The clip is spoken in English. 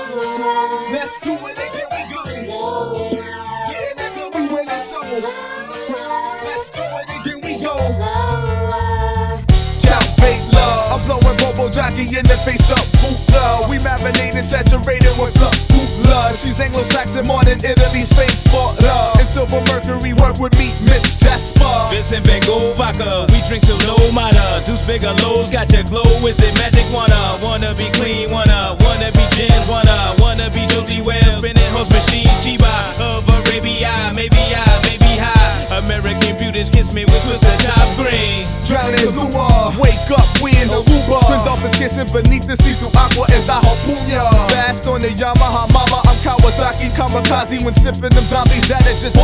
Let's do it again, we go. Getting that good, we winning so. Let's do it again, we go. Calvate love, I'm blowing Bobo Jockey in the face up. Boot love, we marinated, saturated with love. Boot love, she's Anglo-Saxon, modern Italy, Spain, sport love. And Silver Mercury, work with me, Miss Jasper. Vincent Van Gogh vodka, we drink till no matter. Deuce bigger lows, got your glow, is it magic? Wanna be clean, wanna be gins, wanna be Josie Wales, spinning horse machine, Chiba of Arabia, maybe high. American beauties kiss me with twisted top green. Drowning lure, wake up, we in the Uber. Twin dolphins kissing beneath the see-through aqua as I harpoon ya. Fast on the Yamaha, mama, I'm Kawasaki, kamikaze when sipping them zombies that are just